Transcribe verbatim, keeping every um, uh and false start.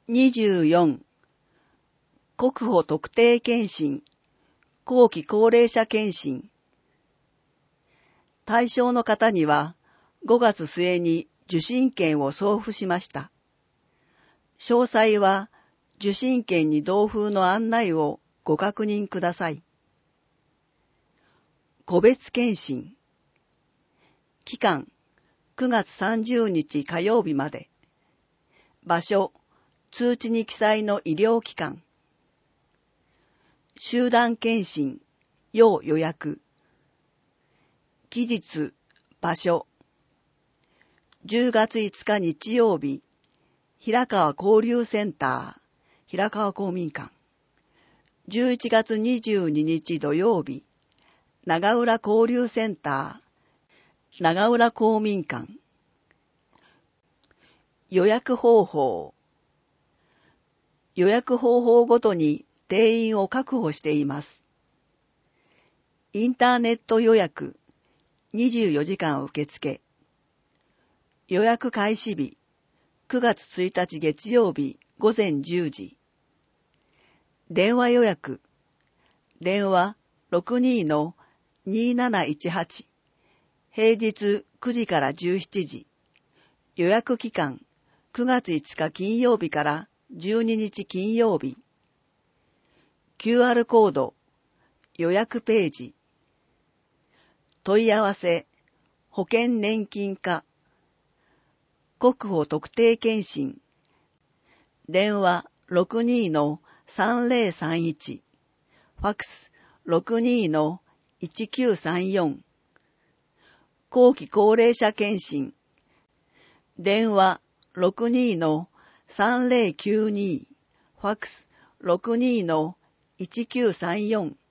にじゅうよん、国保特定健診、後期高齢者健診。対象の方にはごがつ末に受診券を送付しました。詳細は受診券に同封の案内をご確認ください。個別健診。期間くがつさんじゅうにち火曜日まで。場所、通知に記載の医療機関。集団健診、要予約。期日、場所。じゅうがついつか日曜日、平川交流センター、平川公民館。じゅういちがつにじゅうににち土曜日、長浦交流センター、長浦公民館。予約方法。予約方法ごとに定員を確保しています。インターネット予約、にじゅうよじかん受付。予約開始日、くがつついたち月曜日ごぜんじゅうじ。電話予約。電話 ろくにーのにーなないちはち。平日くじからじゅうしちじ。予約期間くがついつか金曜日からじゅうににち金曜日。キューアール コード。予約ページ。問い合わせ。保険年金課。国保特定健診。電話 ろくにーのさんぜろさんいち。ファックス ろくにーのいちきゅうさんよん。後期高齢者健診。電話 ろくにーのさんぜろきゅうに。ファックス ろくにーのいちきゅうさんよん。